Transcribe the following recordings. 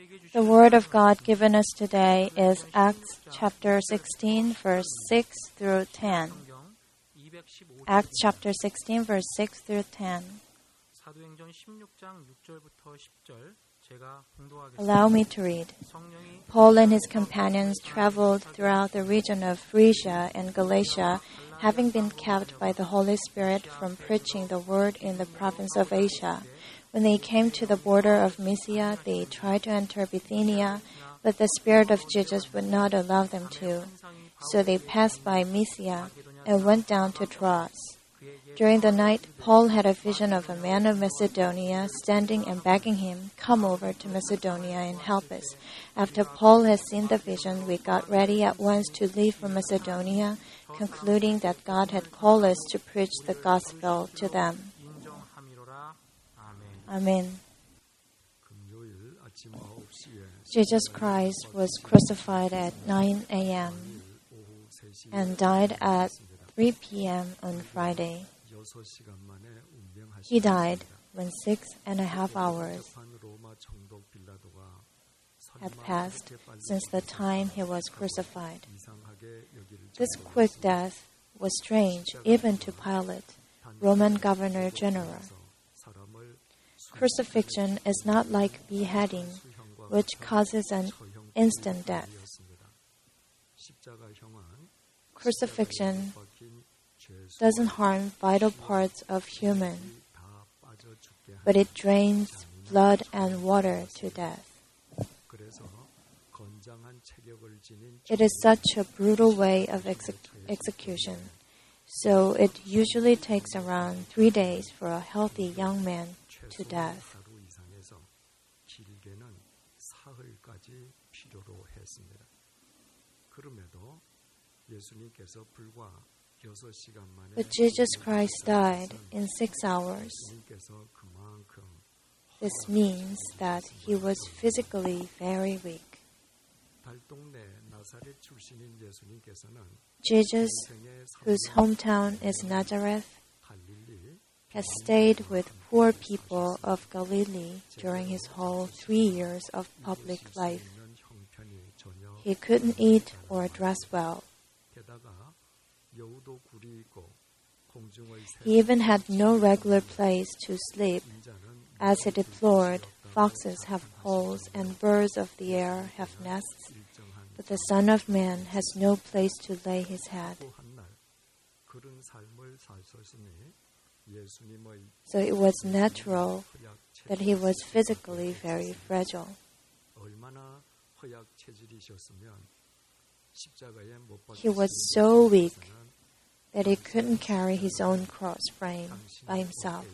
The word of God given us today is Acts chapter 16, verse 6 through 10. Acts chapter 16, verse 6 through 10. Allow me to read. Paul and his companions traveled throughout the region of Phrygia and Galatia, having been kept by the Holy Spirit from preaching the word in the province of Asia. When they came to the border of Mysia, they tried to enter Bithynia, but the Spirit of Jesus would not allow them to. So they passed by Mysia and went down to Troas. During the night, Paul had a vision of a man of Macedonia standing and begging him, "Come over to Macedonia and help us." After Paul had seen the vision, we got ready at once to leave for Macedonia, concluding that God had called us to preach the gospel to them. Amen. Jesus Christ was crucified at 9 a.m. and died at 3 p.m. on Friday. He died when 6.5 hours had passed since the time he was crucified. This quick death was strange even to Pilate, Roman governor general. Crucifixion is not like beheading, which causes an instant death. Crucifixion doesn't harm vital parts of human, but it drains blood and water to death. It is such a brutal way of execution, so it usually takes around 3 days for a healthy young man to death. But Jesus Christ died in 6 hours. This means that he was physically very weak. Jesus, whose hometown is Nazareth, has stayed with poor people of Galilee during his whole 3 years of public life. He couldn't eat or dress well. He even had no regular place to sleep. As he deplored, foxes have holes and birds of the air have nests, but the Son of Man has no place to lay his head. So it was natural that he was physically very fragile. He was so weak that he couldn't carry his own cross frame by himself.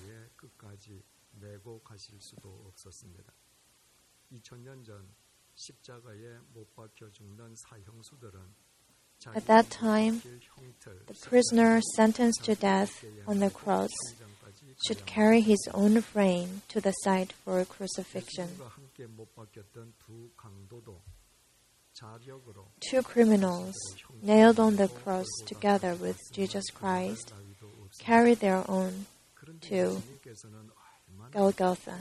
At that time, the prisoner sentenced to death on the cross should carry his own frame to the site for crucifixion. 2 criminals nailed on the cross together with Jesus Christ carried their own to Golgotha.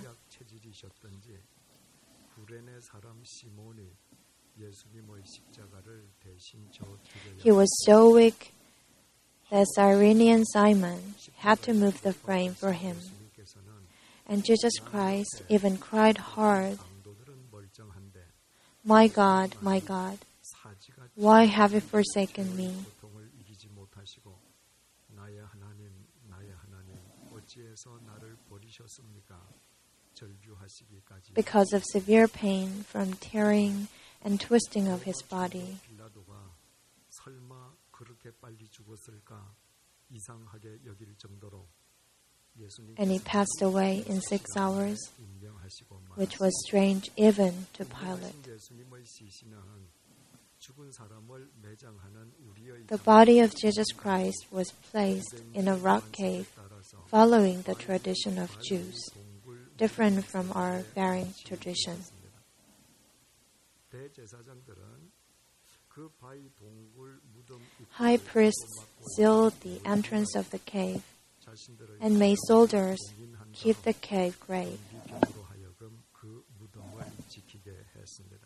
He was so weak that Cyrenian Simon had to move the frame for him. And Jesus Christ even cried hard, my God, why have you forsaken me?" Because of severe pain from tearing and twisting of his body. And he passed away in 6 hours, which was strange even to Pilate. The body of Jesus Christ was placed in a rock cave following the tradition of Jews, different from our burying tradition. High priests sealed the entrance of the cave and made soldiers keep the cave grave. 했습니다.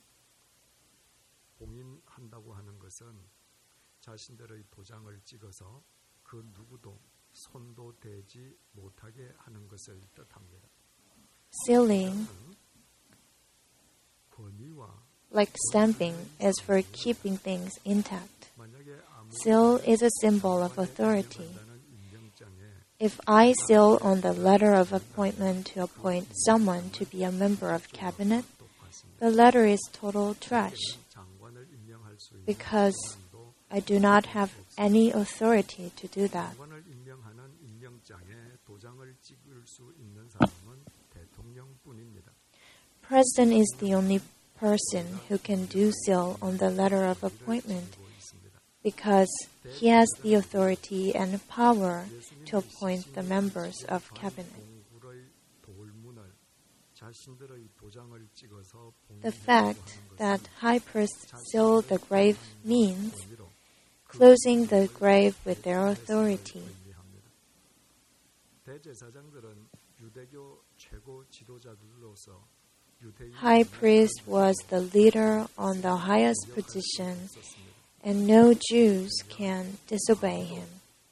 봉인한다고 하는 것은 자신들의 도장을 찍어서 그 누구도 손도 대지 못하게 하는 것을 뜻합니다. Sealing, 권위와 like stamping, is for keeping things intact. 만약에 Seal is a symbol of authority. 아무리한다는 임명장에 If I seal on the letter of appointment to appoint someone to be a member of cabinet, 똑같습니다. the letter is total trash 장관을 임명할 수 있는 because 사람도 I do not have any authority to do that. 장관을 임명하는 임명장에 도장을 찍을 수 있는 사람은 대통령뿐입니다. President is the only person who can do seal on the letter of appointment 지고 있습니다. because he has the authority and power to appoint the members of cabinet. 동굴의 돌문을 자신들의 도장을 찍어서 The 봉인했다고 fact 하는 that 것은 high priests seal the grave means 권위로 closing the grave with their authority. 의미합니다. 대제사장들은 유대교 최고 지도자들로서 유대인 High priest was the leader on the highest position, 있었습니다. and no Jews can disobey him.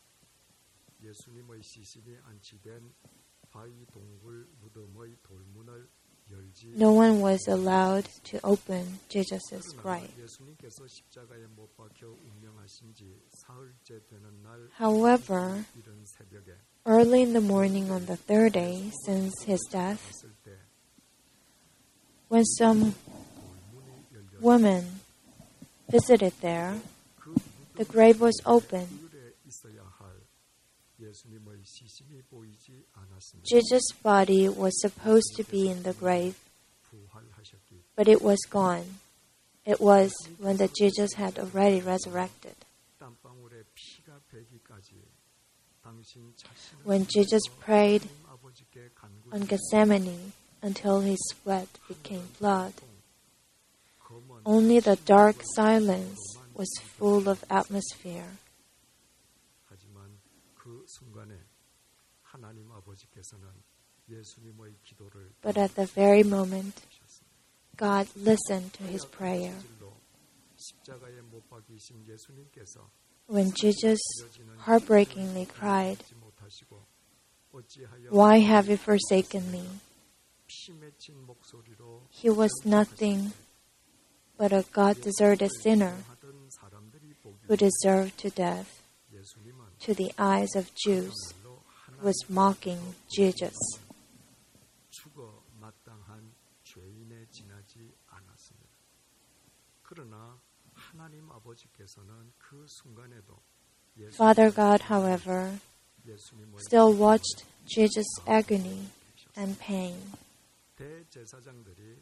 예수님의 시신이 안치된 바위 동굴 무덤의 돌문을 열지 No one was allowed to open Jesus' 그러나 grave. 예수님께서 십자가에 못 박혀 운명하신 지 사흘째 되는 날 However, 이른 새벽에 early in the morning on the third day since his death, 갔을 때 when some 돌문이 열려 women visited there, 그 the grave was open. 무덤에 있어야 할 예수님의 시신이 보이지 않았습니다. Jesus' body was supposed to be in the grave, 부활하셨기 but it was gone. It was when the Jesus had already resurrected. 땀방울에 피가 배기까지 당신 자신을 When Jesus prayed 하나님 아버지께 간구히 on Gethsemane until his sweat became blood, 검은 only the dark silence was full of atmosphere. 하지만 그 순간에 하나님 아버지께서는 예수님의 기도를 But at the very moment, 들으셨습니다. God listened to his prayer. 실로 십자가에 못 박이신 예수님께서 When Jesus 이어지는 heartbreakingly cried, 하지 못하시고 어찌하여 "Why have you forsaken me?" 피 맺힌 목소리로 He was nothing but a God-deserted sinner 하던 사람들이 보기 who deserved to death. 예수님은 To the eyes of Jews, 그야말로 하나님 was mocking Jesus. 죽어 마땅한 죄인에 지나지 않았습니다. 그러나 하나님 아버지께서는 그 순간에도 Father God, however, 예수님의 still watched Jesus' agony and pain. 대제사장들이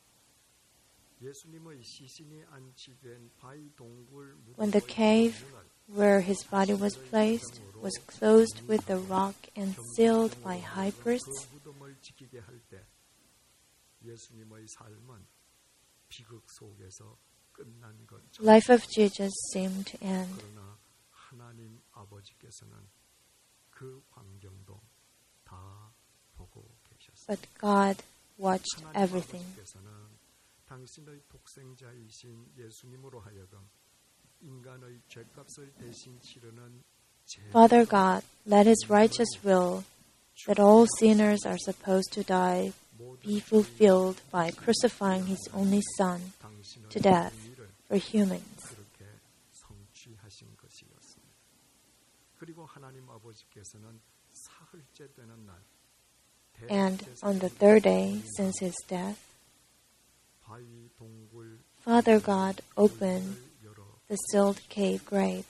예수님의 시신이 안치된 바위 동굴 When the cave where his body was placed was closed with a rock and sealed by high priests, 그 무덤을 지키게 할 때 예수님의 삶은 비극 속에서 끝난 것처럼 life of Jesus seemed to end. 그러나 하나님 아버지께서는 그 광경도 다 보고 계셨습니다. But God watched 하나님 everything. 아버지께서는 당신의 독생자이신 예수님으로 하여금 인간의 죄값을 대신 치르는 Father God, let his righteous will that all sinners are supposed to die be fulfilled by crucifying his only Son 당신의 to death 공의를 for humans. 그렇게 성취하신 것이었습니다. 그리고 하나님 아버지께서는 사흘째 되는 날 And on the third day since his death, 바위 동굴 Father God opened 문을 열어 the sealed cave grave.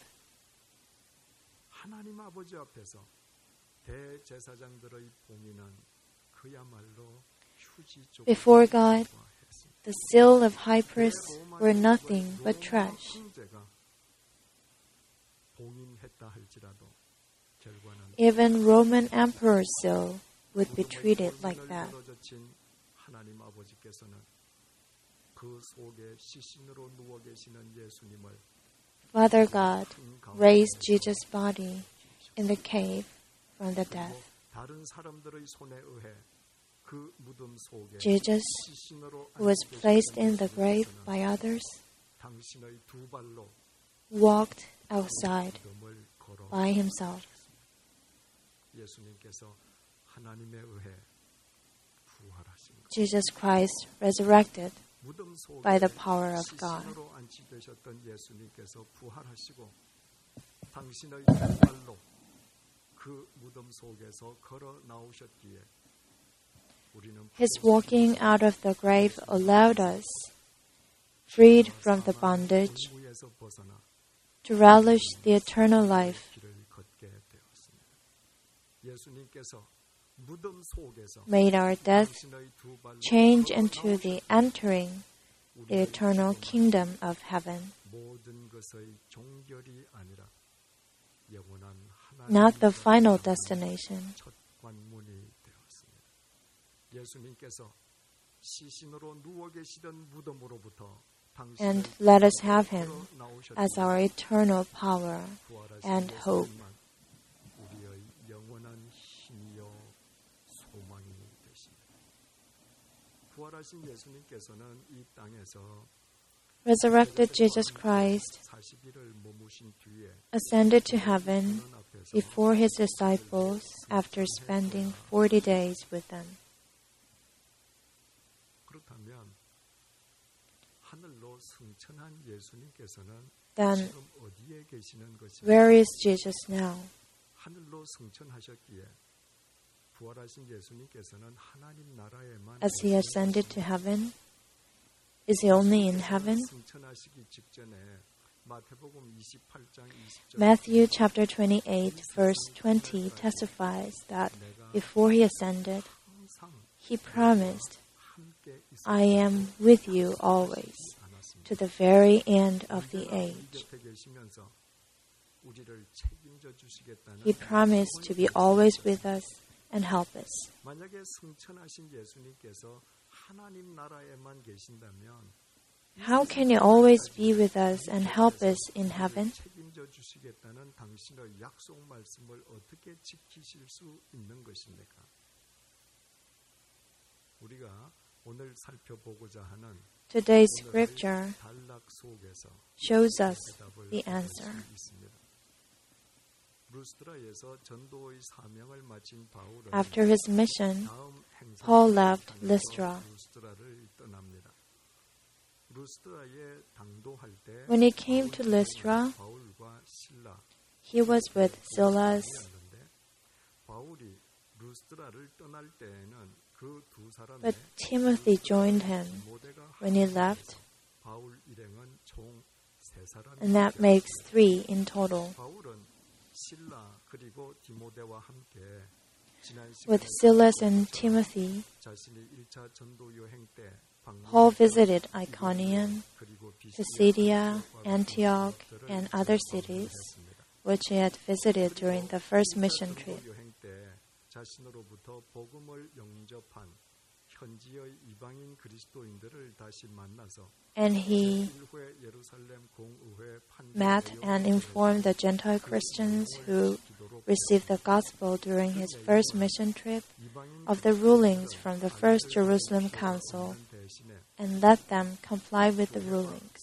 하나님 아버지 앞에서 대제사장들의 봉인은 그야말로 휴지족 Before God, the seal of high priests were nothing but trash. 황제가 봉인했다 할지라도 결과는 Even Roman emperor's seal would be treated like that. 늘어젖힌 하나님 아버지께서는 그 속에 시신으로 누워 계시는 예수님을 Father God 큰 가운데 raised Jesus' body in the cave from the death. 다른 사람들의 손에 의해 Jesus, who was placed in the grave by others, walked outside by himself. Jesus Christ resurrected by the power of God. His walking out of the grave allowed us, freed from the bondage, to relish the eternal life. Made our death change into the entering the eternal kingdom of heaven. Not the final destination. And let us have Him as our eternal power and hope. Resurrected Jesus Christ ascended to heaven before His disciples after spending 40 days with them. Then, where is Jesus now? As He ascended to heaven, is He only in heaven? Matthew chapter 28, verse 20 testifies that before He ascended, He promised, "I am with you always, to the very end of the age." He promised to be always with us and help us. How can He always be with us and help us in heaven? Today's scripture shows us the answer. After his mission, Paul left Lystra. When he came to Lystra, he was with Silas. But Timothy joined him when he left, and that makes 3 in total. With Silas and Timothy, Paul visited Iconium, Pisidia, Antioch, and other cities, which he had visited during the first mission trip. And he met and informed the Gentile Christians who received the gospel during his first mission trip of the rulings from the First Jerusalem Council and let them comply with the rulings.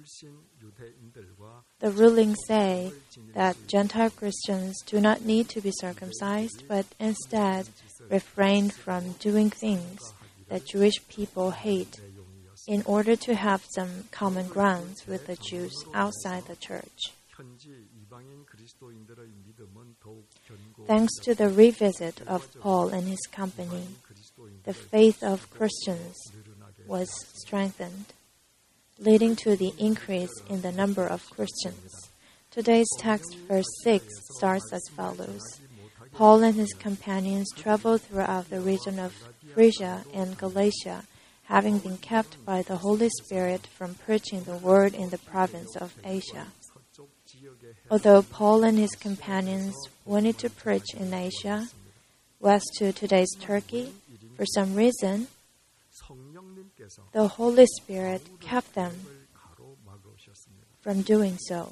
The rulings say that Gentile Christians do not need to be circumcised, but instead refrain from doing things that Jewish people hate in order to have some common grounds with the Jews outside the church. Thanks to the revisit of Paul and his company, the faith of Christians was strengthened, leading to the increase in the number of Christians. Today's text, verse 6, starts as follows. Paul and his companions traveled throughout the region of Phrygia and Galatia, having been kept by the Holy Spirit from preaching the word in the province of Asia. Although Paul and his companions wanted to preach in Asia, west to today's Turkey, for some reason, the Holy Spirit kept them from doing so.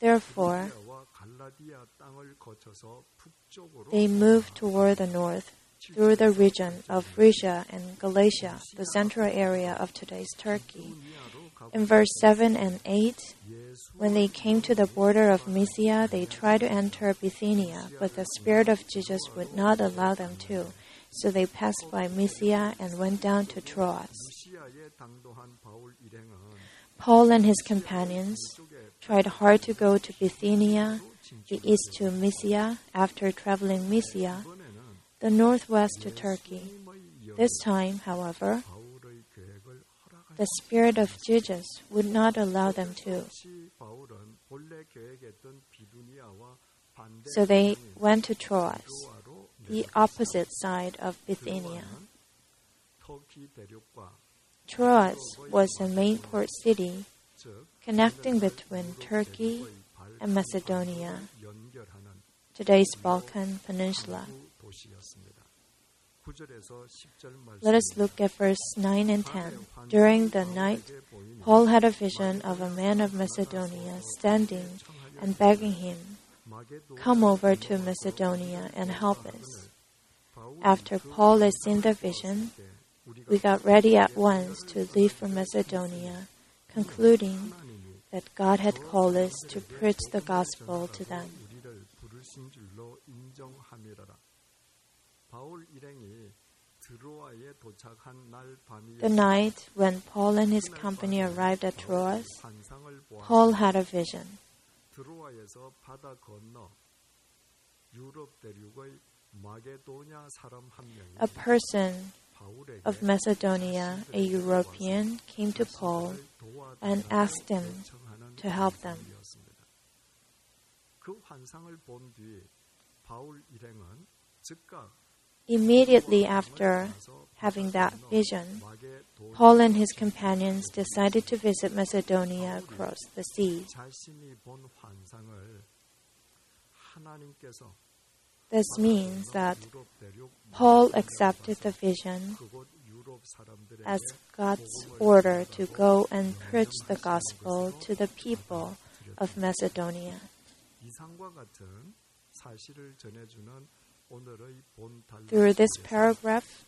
Therefore, they moved toward the north through the region of Phrygia and Galatia, the central area of today's Turkey. In verse 7 and 8, when they came to the border of Mysia, they tried to enter Bithynia, but the Spirit of Jesus would not allow them to. So they passed by Mysia and went down to Troas. Paul and his companions tried hard to go to Bithynia, the east to Mysia, after traveling Mysia, the northwest to Turkey. This time, however, the Spirit of Jesus would not allow them to. So they went to Troas, the opposite side of Bithynia. Troas was a main port city connecting between Turkey and Macedonia, today's Balkan Peninsula. Let us look at verse 9 and 10. During the night, Paul had a vision of a man of Macedonia standing and begging him, "Come over to Macedonia and help us." After Paul had seen the vision, we got ready at once to leave for Macedonia, concluding that God had called us to preach the gospel to them. The night when Paul and his company arrived at Troas, Paul had a vision. A person of Macedonia, a European, came to Paul and asked him to help them. Immediately after having that vision, Paul and his companions decided to visit Macedonia across the sea. This means that Paul accepted the vision as God's order to go and preach the gospel to the people of Macedonia. Through this paragraph,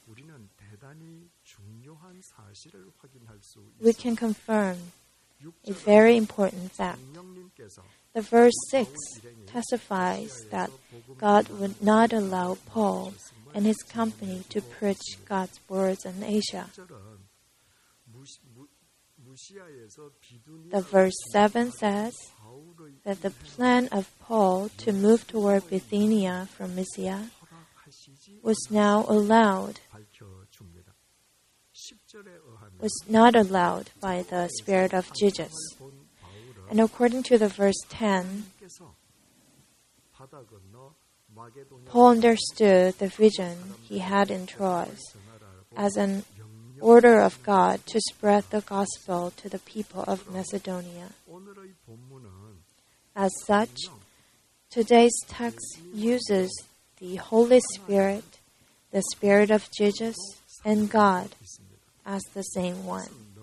we can confirm a very important fact. The verse 6 testifies that God would not allow Paul and his company to preach God's words in Asia. The verse 7 says that the plan of Paul to move toward Bithynia from Mysia was not allowed by the Spirit of Jesus. And according to the verse 10, Paul understood the vision he had in Troas as an order of God to spread the gospel to the people of Macedonia. As such, today's text uses the Holy Spirit, the Spirit of Jesus, and God as the same one.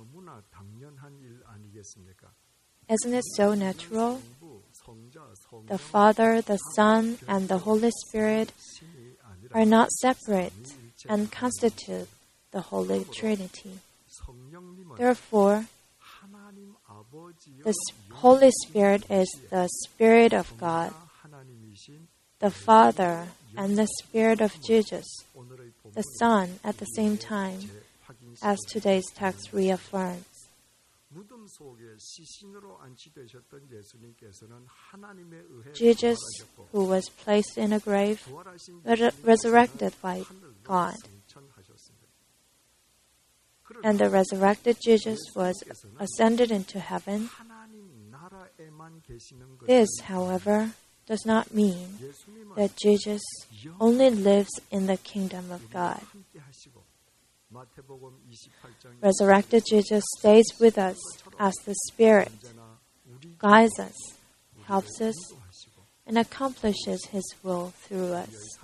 Isn't it so natural? The Father, the Son, and the Holy Spirit are not separate and constitute the Holy Trinity. Therefore, the Holy Spirit is the Spirit of God, the Father, and the Spirit of Jesus, the Son, at the same time, as today's text reaffirms. Jesus, who was placed in a grave, resurrected by God. And the resurrected Jesus was ascended into heaven. This, however, does not mean that Jesus only lives in the kingdom of God. Resurrected Jesus stays with us as the Spirit, guides us, helps us, and accomplishes His will through us.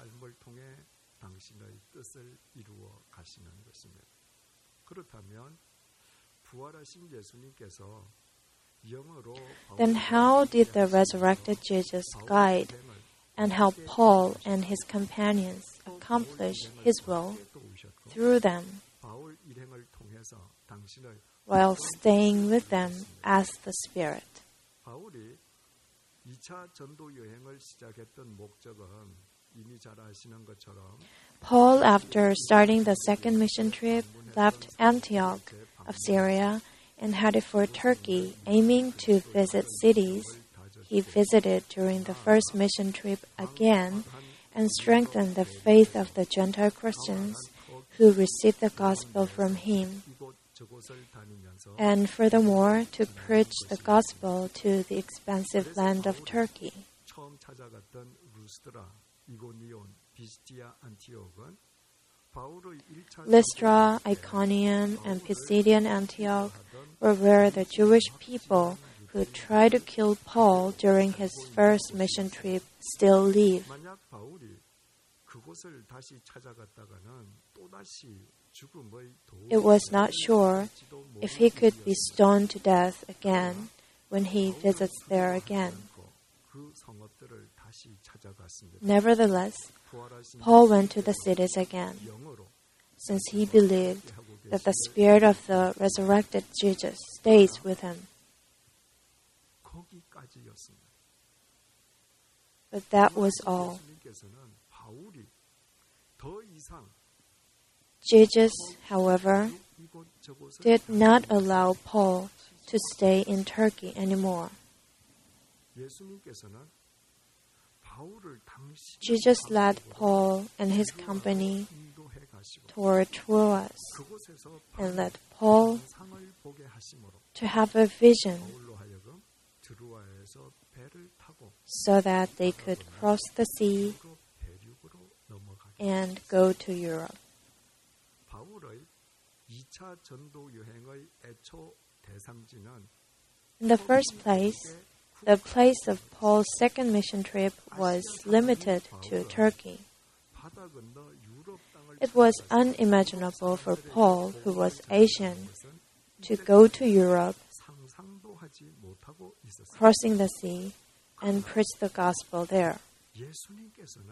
Then how did the resurrected Jesus guide and help Paul and his companions accomplish His will through them 바울 일행을 통해서 당신을 while staying with them as the Spirit. 바울이 2차 전도 여행을 시작했던 목적은 이미 잘 아시는 것처럼 Paul, after starting the second mission trip, left Antioch of Syria and headed for Turkey, aiming to visit cities he visited during the first mission trip again and strengthen the faith of the Gentile Christians who received the gospel from him, 이곳 저곳을 다니면서 and furthermore to preach the gospel to the expansive land of Turkey. 처음 찾아갔던 루스드라, 이고니온, 비스티아, 안티옥은 바울의 1차 Lystra, Iconium, and Pisidian Antioch were where the Jewish people who tried to kill Paul during his first mission trip still live. 만약 바울이 그곳을 다시 찾아갔다가는 또다시 죽음의 It was not sure if he could be stoned to death again when he visits there again. 그 성읍들을 다시 찾아갔습니다. Nevertheless, 부활하신 Paul went to the cities again, 영으로 since he believed that the spirit of the resurrected Jesus stays with him. 거기까지였습니다. But that was all. 예수님께서는 바울이 더 이상 Jesus, however, 이곳 저곳을 did not allow Paul to stay in Turkey anymore. 예수님께서는 바울을 당시 Jesus led Paul and his company 인도해 가시고 toward Troas 그곳에서 and led Paul 상을 보게 하심으로 to have a vision 바울로 하여금 드루아에서 배를 타고 so that they could cross the sea 유럽 대륙으로 넘어가게 and go to Europe. 바울의 2차 전도 여행의 애초 대상지는 In the first place, the place of Paul's second mission trip was limited to Turkey. 바다 건너 유럽 땅을 It was unimaginable for Paul, who was Asian, to go to Europe, 상상도 하지 못하고 있었습니다. crossing the sea, and preach the gospel there. 예수님께서는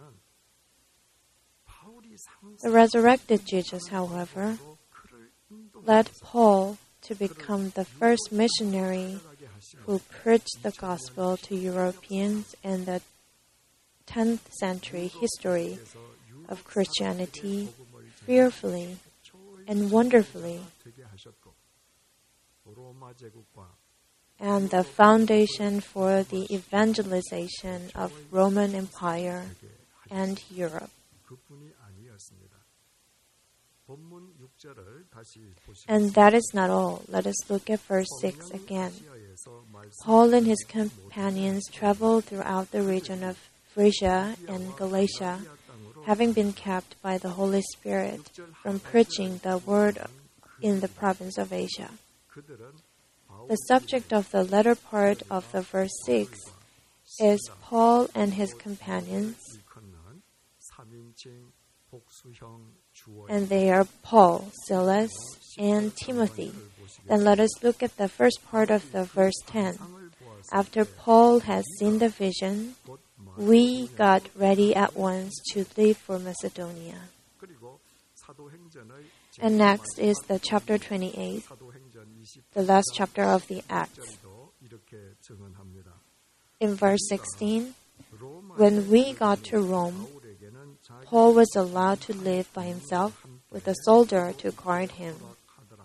바울이 The resurrected Jesus, however, 상상으로 그를 led 인도해서 Paul to become the first missionary who preached the gospel to Europeans in the 10th century history of Christianity fearfully and wonderfully, 되게 하셨고 로마 제국과 and the foundation for the evangelization of Roman Empire and Europe. 그뿐이 아니었습니다. 본문 6절을 다시 And that is not all. Let us look at verse 6 again. 아시아에서 Paul and his companions traveled throughout the region of Phrygia and Galatia, having been kept by the Holy Spirit from preaching the word in the province of Asia. 그들은 The subject of the latter part of the verse 6 is Paul and his companions, 일컫는 3인칭 복수형 주어 and they are Paul, Silas, and Timothy. Then let us look at the first part of the verse 10. After Paul had seen the vision, we got ready at once to leave for Macedonia. 그리고 사도행전의 And next is the chapter 28, 사도행전 20절도 the last chapter of the Acts. 이렇게 증언합니다. In verse 16, 로마 when we got to Rome, 바울에게는 자기 Paul was allowed to live by himself with a soldier to guard him. 하더라.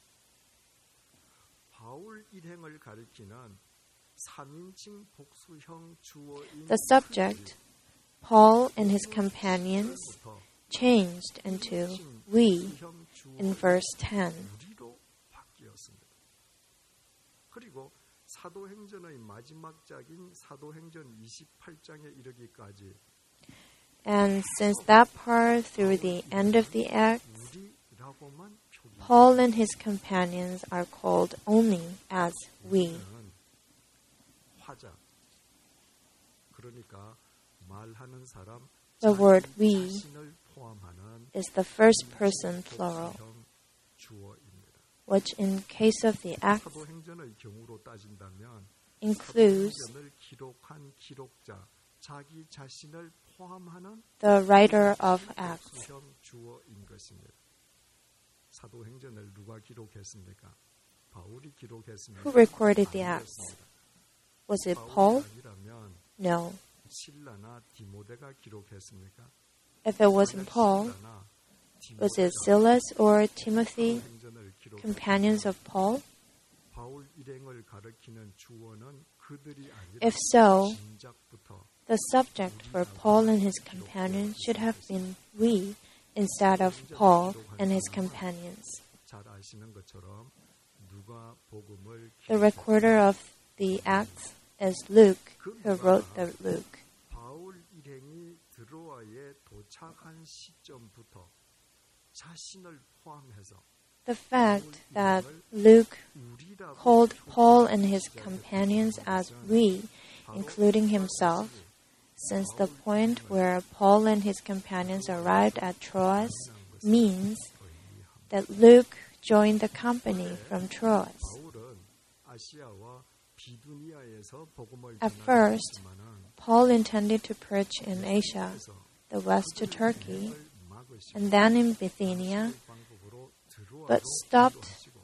바울 일행을 가리키는 3인칭 복수형 주어인 The subject, Paul and his companions, changed into we 형 주어 in verse 10. 우리로 바뀌었습니다. 그리고 사도행전의 마지막 장인 사도행전 28장에 이르기까지 And since that part through the end of the Acts, 우리라고만 표기. Paul and his companions are called only as we. 화자. 그러니까 말하는 사람 The word we 자신을 포함하는 is the first person plural, 복수형 주어입니다. which in case of the Acts 사도행전의 경우로 따진다면 includes 사도행전을 기록한 기록자 자기 자신을 포함하는 the writer of Acts. 수형 주어인 것입니다. 사도행전을 누가 기록했습니까? 바울이 기록했습니다. Who recorded the Acts? Was it Paul? 아니라면 No. 실라나 디모데가 기록했습니까? If it wasn't Paul, 실라나 was it Silas or Timothy, 행전을 기록. companions of Paul? 바울 일행을 가리키는 주어는 그들이 아니라 If so, 진작부터 the subject for Paul and his companions should have been we instead of Paul and his companions. 잘 아시는 것처럼 누가 복음을 The recorder of the Acts is Luke, who wrote the Luke. 바울 일행이 드로아에 도착한 시점부터 자신을 포함해서 The fact that Luke 우리라고 called Paul and his companions as we, including himself, since the point where Paul and his companions arrived at Troas means that Luke joined the company from Troas. 바울은 아시아와 비두니아에서 복음을 At first, 전하지만은 Paul intended to preach in Asia, the west to Turkey, 막으시고 and then in Bithynia, 방법으로 드로아로 but stopped 기도하시고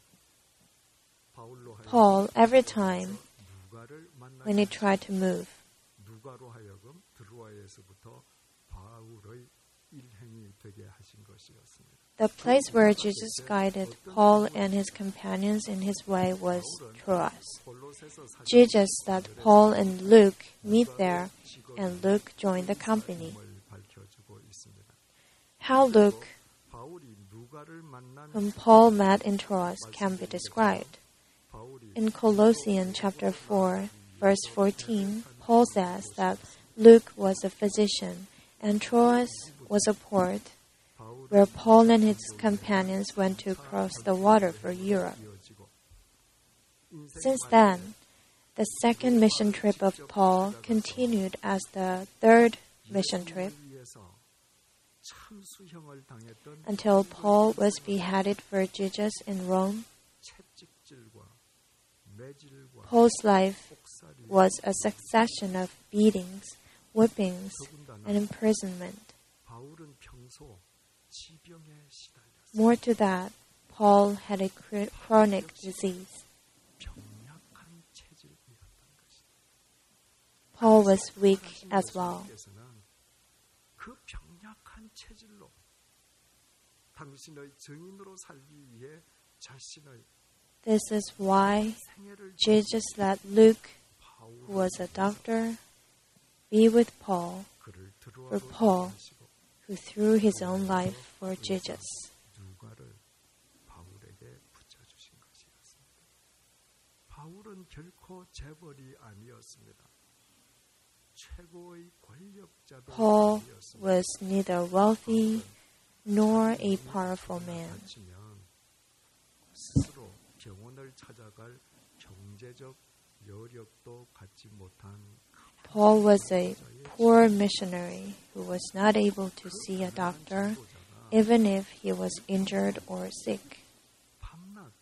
바울로 하여금 Paul every time 누가를 when he 만나게 tried to move. 누가로 하여금 드로아에서부터 바울의 일행이 되게 하신 것이었습니다. The place where Jesus guided Paul and his companions in his way was Troas. 골로새서 사장 Jesus let Paul and Luke meet there, and Luke joined the company. 을 밝혀주고 있습니다. How Luke, 바울이 누가를 만난 whom Paul met in Troas, can be described. 바울이 In Colossians chapter 4, verse 14, Paul says that Luke was a physician and Troas was a port where Paul and his companions went to cross the water for Europe. 이어지고 Since then, the second mission trip of Paul continued as the third mission trip 위해서 참수형을 당했던 until Paul was beheaded for Jesus in Rome. 채찍질과 매질과 Paul's life 폭살이 was a succession of beatings, whippings, 더군다나 and imprisonment. 바울은 평소 지병에 시달렸습니다. More to that, Paul had a chronic disease. 병약한 체질이었던 것이다. Paul was weak as well. 예수님께서는 그 병약한 체질로 당신의 증인으로 살기 위해 자신의 This is why 생애를 Jesus let Luke, who 바울 was a doctor, be with Paul, 그를 for 들어와서 Paul, 하시고 who threw his own life for Jesus. 누가를 바울에게 붙여주신 것이었습니다. 바울은 결코 재벌이 아니었습니다. 최고의 권력자도 Paul 아니었습니다. was neither wealthy nor a powerful man. 다치면 스스로 병원을 찾아갈 경제적 여력도 갖지 못한 Paul was a poor missionary who was not able to see a doctor, even if he was injured or sick. 밤낮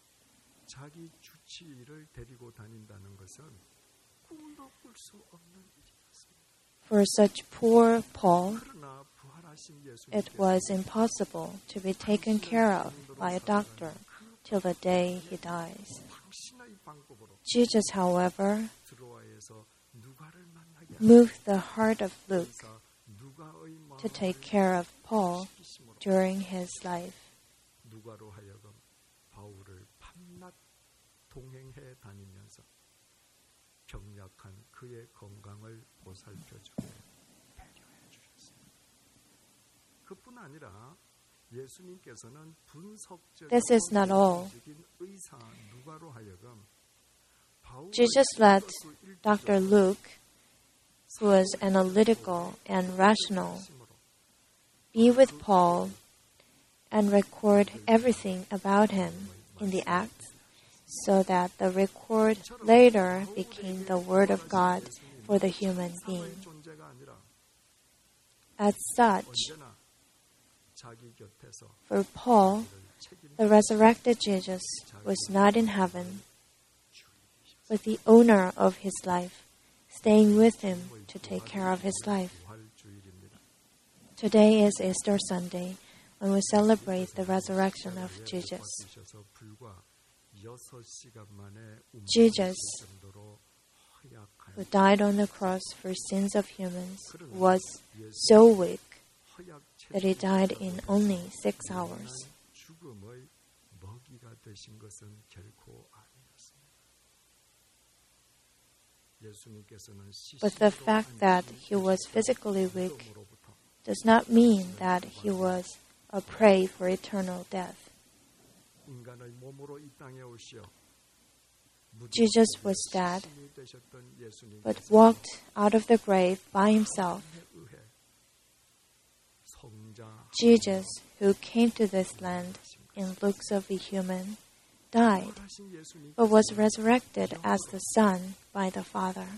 자기 주치의를 데리고 다닌다는 것은 꿈도 꿀 수 없는 일이었습니다. For such poor Paul, 그러나 부활하신 it 예수님께서 was impossible to be taken care of by a doctor till the day he dies. 당신의 방법으로 Jesus, however, 드로아에서 누가를 만나게 moved the heart of Luke 하사 누가의 to 마음을 take care of Paul 시키심으로 during his life. 누가로 하여금 바울을 밤낮 동행해 다니면서 병약한 그의 건강을 보살펴주고 배려해 주셨습니다. 그뿐 아니라 예수님께서는 분석적인 This is not all. 의사 누가로 하여금 바울의 Jesus let 뜻을 읽기 Dr. Luke, who was analytical and rational, 힘으로 be with Paul and record everything about him in the Acts, so that the record later became the Word of God for the human being. 존재가 아니라 As such, 언제나 자기 곁에서 for Paul, the resurrected Jesus was not in heaven, but the owner of his life, staying with him to take care of his life. 부활주일이나 Today is Easter Sunday, when we celebrate the resurrection of Jesus. Jesus, who died on the cross for sins of humans, was so weak that he died in only 6 hours. But the fact that he was physically weak does not mean that he was a prey for eternal death. Jesus was dead, but walked out of the grave by himself. Jesus, who came to this land in looks of a human, died, but was resurrected as the Son by the Father.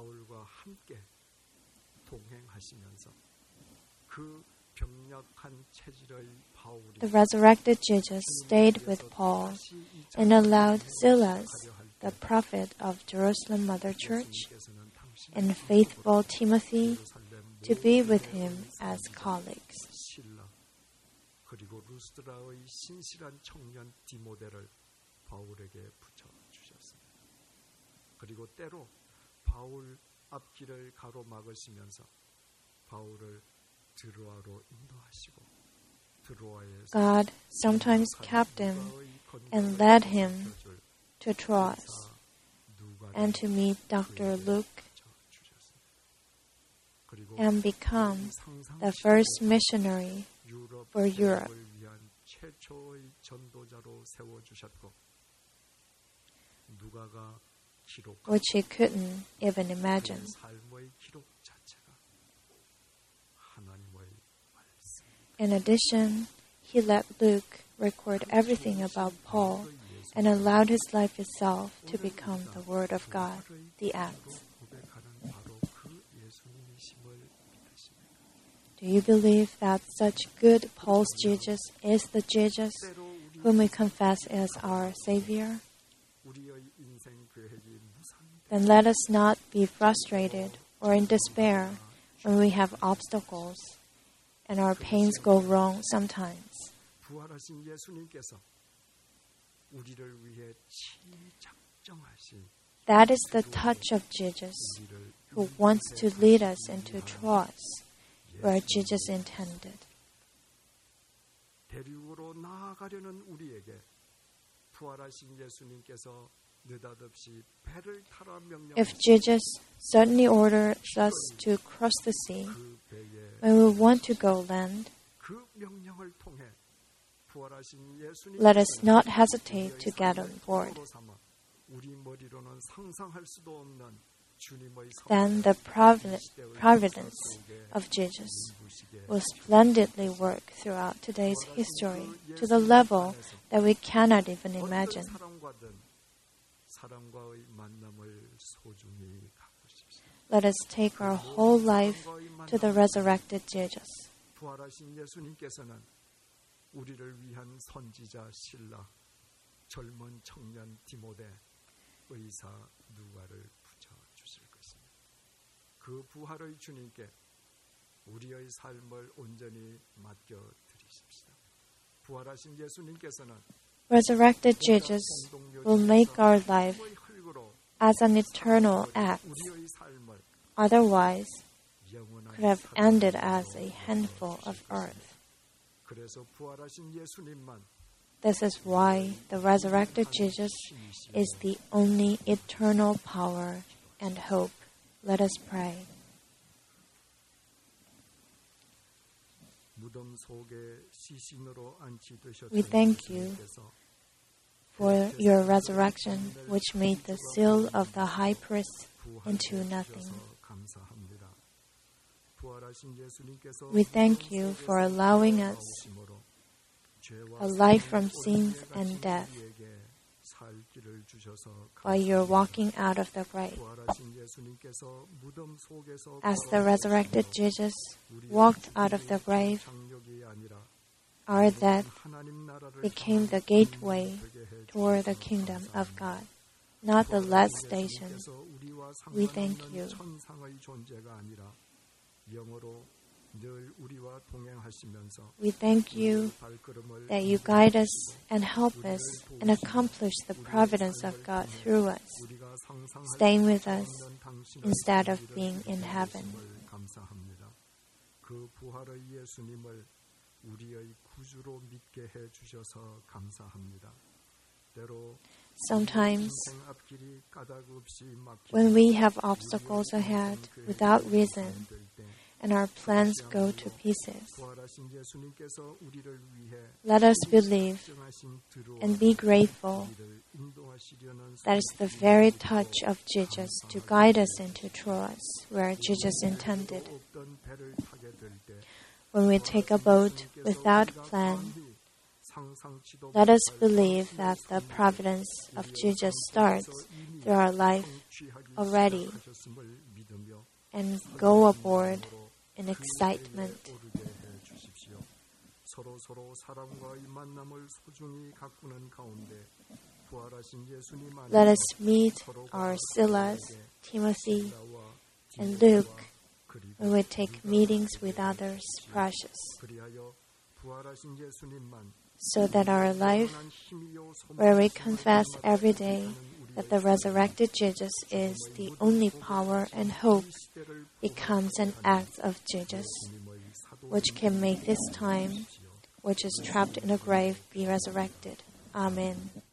The resurrected Jesus stayed with Paul and allowed Silas, the prophet of Jerusalem Mother Church, and faithful Timothy to be with him as colleagues. God sometimes kept him and led him to Troas and to meet Dr. Luke and become the first missionary for Europe, which he couldn't even imagine. In addition, he let Luke record everything about Paul and allowed his life itself to become the Word of God, the Acts. Do you believe that such good Paul's Jesus is the Jesus whom we confess as our Savior? Then let us not be frustrated or in despair when we have obstacles and our pains go wrong sometimes. That is the touch of Jesus, who wants to lead us into Troas, where Jesus intended. If Jesus suddenly orders us to cross the sea, when we want to go land, let us not hesitate to get on board. Then the providence of Jesus will splendidly work throughout today's history to the level that we cannot even imagine. Let us take our whole life to the resurrected Jesus. Resurrected Jesus will make our life as an eternal act. Otherwise, could have ended as a handful of earth. This is why the resurrected Jesus is the only eternal power and hope. Let us pray. We thank you for your resurrection, which made the seal of the high priest into nothing. We thank you for allowing us a life from sins and death while you're walking out of the grave. As the resurrected Jesus walked out of the grave, our death became the gateway toward the kingdom of God, not the last station. We thank you. 늘 우리와 동행하시면서 We thank you 발걸음을 that you guide us and help us and accomplish the providence of God through us, 우리가 상상할 staying with 수 us 없는 당신의 instead of 일을 being in heaven. 해주심을 감사합니다. 그 부활의 예수님을 우리의 구주로 믿게 해 주셔서 감사합니다. 때로 Sometimes, 인생 앞길이 까닭없이 막히고 when we have obstacles ahead without reason and our plans go to pieces, 부활하신 예수님께서 우리를 위해 let us believe 정하신 들어와 and be grateful 우리를 인도하시려는 that it's the very touch of Jesus to guide us into Troas, where Jesus intended. 없던 배를 타게 될 때 When we take a boat without plan, let us believe that the providence of Jesus starts through our life already and go aboard in excitement. 서로 사람과의 만남을 소중히 가꾸는 가운데 부활하신 예수님 안에 Let us meet our Silas, Timothy, and Luke when we take meetings with others precious, 그리하여 부활하신 예수님만 so that our life, where we confess every day that the resurrected Jesus is the only power and hope, becomes an act of Jesus, which can make this time, which is trapped in a grave, be resurrected. Amen.